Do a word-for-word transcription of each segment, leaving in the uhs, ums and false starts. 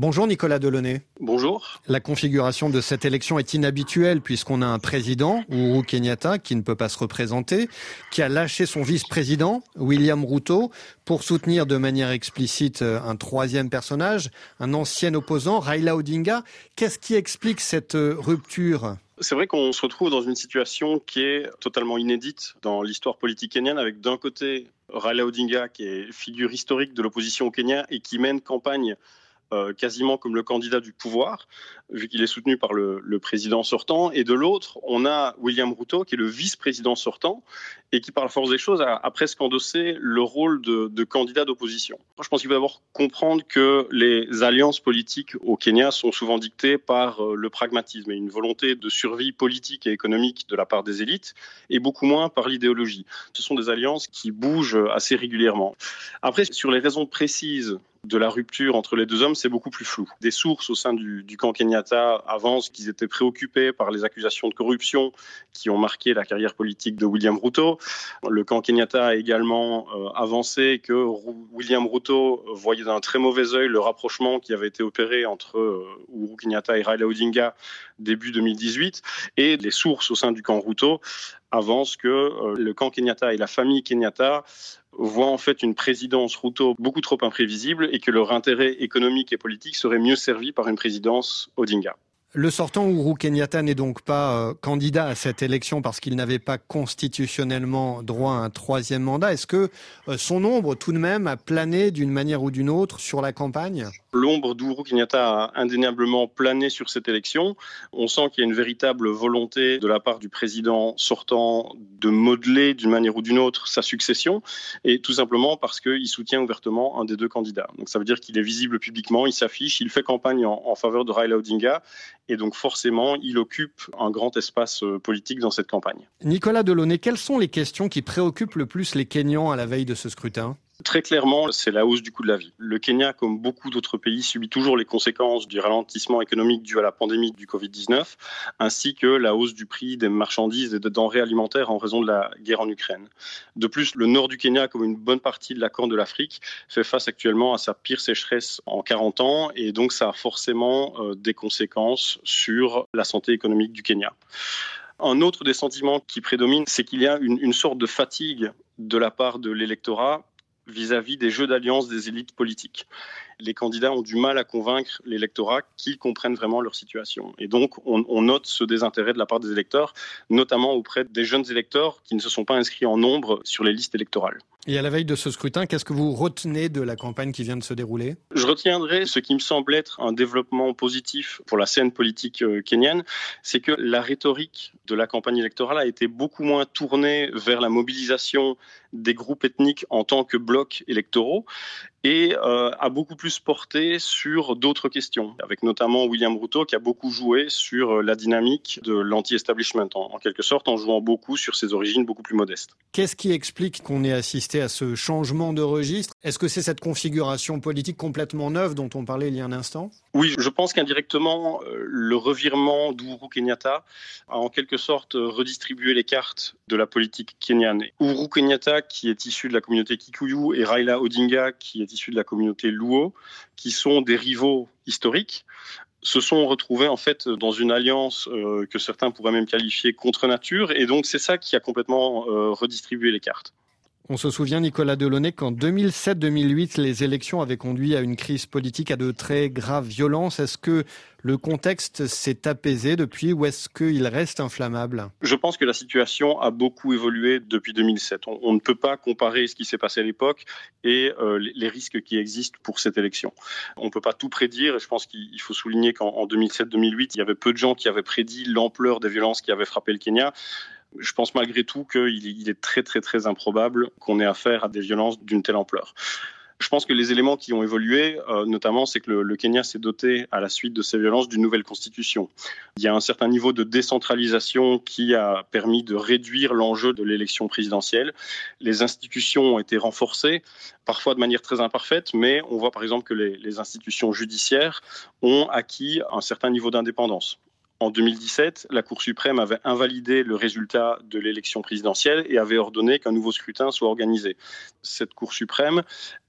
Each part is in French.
Bonjour Nicolas Delaunay. Bonjour. La configuration de cette élection est inhabituelle puisqu'on a un président, Uhuru Kenyatta, qui ne peut pas se représenter, qui a lâché son vice-président, William Ruto, pour soutenir de manière explicite un troisième personnage, un ancien opposant, Raila Odinga. Qu'est-ce qui explique cette rupture ? C'est vrai qu'on se retrouve dans une situation qui est totalement inédite dans l'histoire politique kenyane, avec d'un côté Raila Odinga, qui est figure historique de l'opposition au Kenya et qui mène campagne Euh, quasiment comme le candidat du pouvoir, vu qu'il est soutenu par le, le président sortant. Et de l'autre, on a William Ruto, qui est le vice-président sortant, et qui, par la force des choses, a, a presque endossé le rôle de, de candidat d'opposition. Je pense qu'il faut d'abord comprendre que les alliances politiques au Kenya sont souvent dictées par le pragmatisme et une volonté de survie politique et économique de la part des élites, et beaucoup moins par l'idéologie. Ce sont des alliances qui bougent assez régulièrement. Après, sur les raisons précises de la rupture entre les deux hommes, c'est beaucoup plus flou. Des sources au sein du, du camp Kenyatta avancent qu'ils étaient préoccupés par les accusations de corruption qui ont marqué la carrière politique de William Ruto. Le camp Kenyatta a également euh, avancé que Ru- William Ruto voyait d'un très mauvais œil le rapprochement qui avait été opéré entre euh, Uhuru Kenyatta et Raila Odinga début deux mille dix-huit. Et les sources au sein du camp Ruto avancent que euh, le camp Kenyatta et la famille Kenyatta voient en fait une présidence Ruto beaucoup trop imprévisible et que leur intérêt économique et politique serait mieux servi par une présidence Odinga. Le sortant Uhuru Kenyatta n'est donc pas euh, candidat à cette élection parce qu'il n'avait pas constitutionnellement droit à un troisième mandat. Est-ce que euh, son ombre tout de même a plané d'une manière ou d'une autre sur la campagne ? L'ombre d'Uhuru Kenyatta a indéniablement plané sur cette élection. On sent qu'il y a une véritable volonté de la part du président sortant de modeler d'une manière ou d'une autre sa succession, et tout simplement parce qu'il soutient ouvertement un des deux candidats. Donc ça veut dire qu'il est visible publiquement, il s'affiche, il fait campagne en, en faveur de Raila Odinga, et donc forcément, il occupe un grand espace politique dans cette campagne. Nicolas Delaunay, quelles sont les questions qui préoccupent le plus les Kenyans à la veille de ce scrutin ? Très clairement, c'est la hausse du coût de la vie. Le Kenya, comme beaucoup d'autres pays, subit toujours les conséquences du ralentissement économique dû à la pandémie du covid dix-neuf, ainsi que la hausse du prix des marchandises et des denrées alimentaires en raison de la guerre en Ukraine. De plus, le nord du Kenya, comme une bonne partie de la Corne de l'Afrique, fait face actuellement à sa pire sécheresse en quarante ans, et donc ça a forcément euh, des conséquences sur la santé économique du Kenya. Un autre des sentiments qui prédomine, c'est qu'il y a une, une sorte de fatigue de la part de l'électorat vis-à-vis des jeux d'alliance des élites politiques. Les candidats ont du mal à convaincre l'électorat qu'ils comprennent vraiment leur situation. Et donc, on, on note ce désintérêt de la part des électeurs, notamment auprès des jeunes électeurs qui ne se sont pas inscrits en nombre sur les listes électorales. Et à la veille de ce scrutin, qu'est-ce que vous retenez de la campagne qui vient de se dérouler ? Je retiendrai ce qui me semble être un développement positif pour la scène politique kenyane, c'est que la rhétorique de la campagne électorale a été beaucoup moins tournée vers la mobilisation des groupes ethniques en tant que blocs électoraux et euh, a beaucoup plus porté sur d'autres questions, avec notamment William Ruto qui a beaucoup joué sur la dynamique de l'anti-establishment, en, en quelque sorte, en jouant beaucoup sur ses origines beaucoup plus modestes. Qu'est-ce qui explique qu'on ait assisté à ce changement de registre ? Est-ce que c'est cette configuration politique complètement neuve dont on parlait il y a un instant ? Oui, je pense qu'indirectement, le revirement d'Uhuru Kenyatta a en quelque sorte redistribué les cartes de la politique kenyane. Uhuru Kenyatta, qui est issu de la communauté Kikuyu, et Raila Odinga, qui est issu de la communauté Luo, qui sont des rivaux historiques, se sont retrouvés en fait dans une alliance euh, que certains pourraient même qualifier contre nature, et donc c'est ça qui a complètement euh, redistribué les cartes. On se souvient, Nicolas Delaunay, qu'en deux mille sept deux mille huit, les élections avaient conduit à une crise politique à de très graves violences. Est-ce que le contexte s'est apaisé depuis ou est-ce qu'il reste inflammable ? Je pense que la situation a beaucoup évolué depuis deux mille sept. On, on ne peut pas comparer ce qui s'est passé à l'époque et euh, les, les risques qui existent pour cette élection. On ne peut pas tout prédire et je pense qu'il faut souligner qu'en deux mille sept deux mille huit, il y avait peu de gens qui avaient prédit l'ampleur des violences qui avaient frappé le Kenya. Je pense malgré tout qu'il est très très très improbable qu'on ait affaire à des violences d'une telle ampleur. Je pense que les éléments qui ont évolué, euh, notamment, c'est que le, le Kenya s'est doté, à la suite de ces violences, d'une nouvelle constitution. Il y a un certain niveau de décentralisation qui a permis de réduire l'enjeu de l'élection présidentielle. Les institutions ont été renforcées, parfois de manière très imparfaite, mais on voit par exemple que les, les institutions judiciaires ont acquis un certain niveau d'indépendance. En deux mille dix-sept, la Cour suprême avait invalidé le résultat de l'élection présidentielle et avait ordonné qu'un nouveau scrutin soit organisé. Cette Cour suprême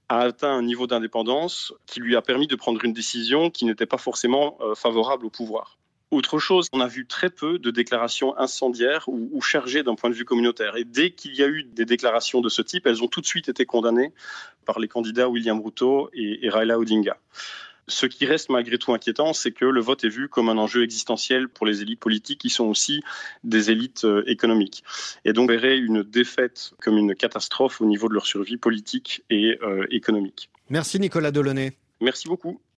a atteint un niveau d'indépendance qui lui a permis de prendre une décision qui n'était pas forcément euh, favorable au pouvoir. Autre chose, on a vu très peu de déclarations incendiaires ou, ou chargées d'un point de vue communautaire. Et dès qu'il y a eu des déclarations de ce type, elles ont tout de suite été condamnées par les candidats William Ruto et, et Raila Odinga. Ce qui reste malgré tout inquiétant, c'est que le vote est vu comme un enjeu existentiel pour les élites politiques qui sont aussi des élites euh, économiques. Et donc, on verrait une défaite comme une catastrophe au niveau de leur survie politique et euh, économique. Merci Nicolas Delaunay. Merci beaucoup.